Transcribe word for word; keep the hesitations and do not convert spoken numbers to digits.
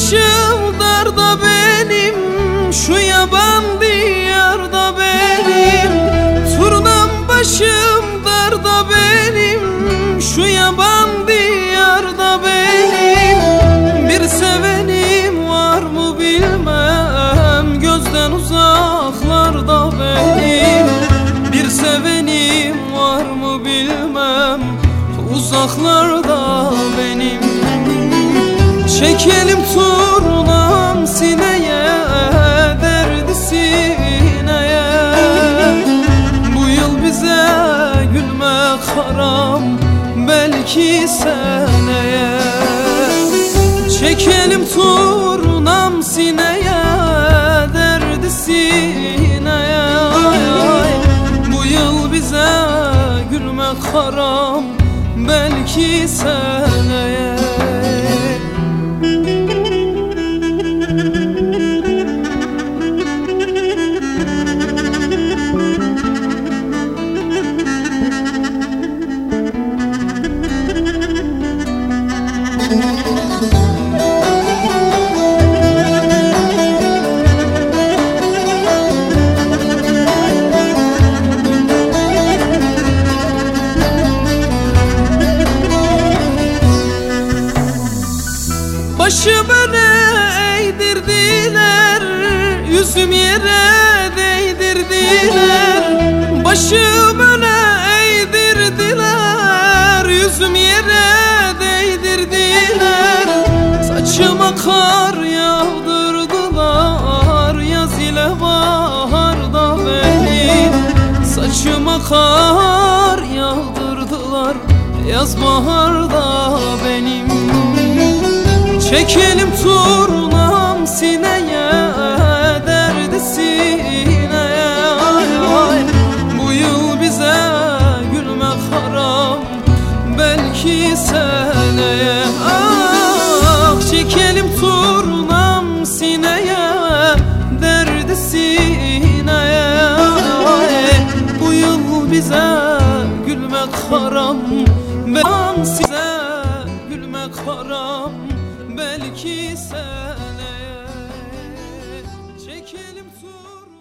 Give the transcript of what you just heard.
başım darda benim, şu yaban diyarda benim. Turnam başım darda benim, şu yaban diyarda benim. Bir sevenim var mı bilmem, gözden uzaklarda benim. Bir sevenim var mı bilmem, uzaklarda benim. Çekelim turnam sineye, derdi sineye. Bu yıl bize gülmek haram, belki seneye. Çekelim turnam sineye, derdi sineye. Bu yıl bize gülmek haram, belki seneye. Başım öne eğdirdiler, yüzüm yere değdirdiler. Başım öne eğdirdiler, yüzüm yere değdirdiler. Saçıma kar yağdırdılar, yaz ile baharda benim. Saçıma kar yağdırdılar, yaz baharda benim. Çekelim turnam sineye, derdi sineye. Bu yıl bize gülmek haram, belki seneye. Ah, çekelim turnam sineye, derdi sineye. Bu yıl bize gülmek haram, ben size gülmek haram, belki seneye. Çekelim tur